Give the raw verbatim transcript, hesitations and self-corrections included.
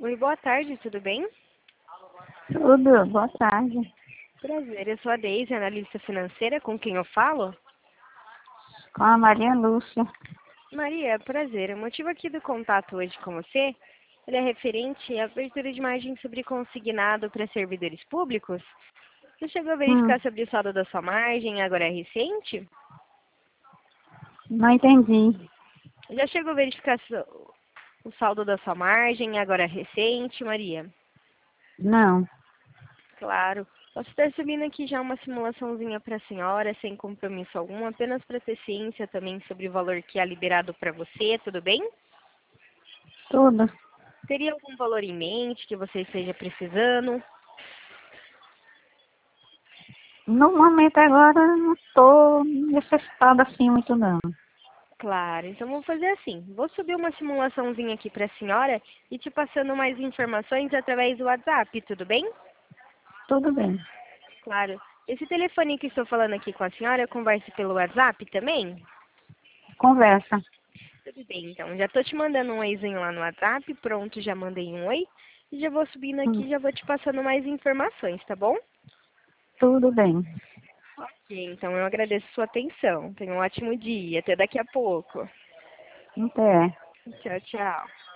Oi, boa tarde, tudo bem? Tudo, boa tarde. Prazer, eu sou a Deise, analista financeira, com quem eu falo? Com a Maria Lúcia. Maria, prazer. O motivo aqui do contato hoje com você, ele é referente à abertura de margem sobre consignado para servidores públicos. Você chegou a Hum, verificar sobre o saldo da sua margem, agora é recente? não entendi. Já chegou a verificar so- o saldo da sua margem, agora é recente, Maria? Não, Claro. Posso estar subindo aqui já uma simulaçãozinha para a senhora, sem compromisso algum, apenas para ter ciência também sobre o valor que é liberado para você, tudo bem? tudo. Teria algum valor em mente que você esteja precisando? No momento agora não estou necessitada assim muito não. Claro, então vou fazer assim. Vou subir uma simulaçãozinha aqui para a senhora e te passando mais informações através do WhatsApp, tudo bem? Tudo bem. Claro. Esse telefone que estou falando aqui com a senhora, eu converso pelo WhatsApp também? Conversa. Tudo bem, então. Já estou te mandando um oizinho lá no WhatsApp. Pronto, já mandei um oi. E já vou subindo aqui Hum, e já vou te passando mais informações, tá bom? tudo bem. Ok, então eu agradeço a sua atenção. Tenha um ótimo dia. Até daqui a pouco. Até. Tchau, tchau.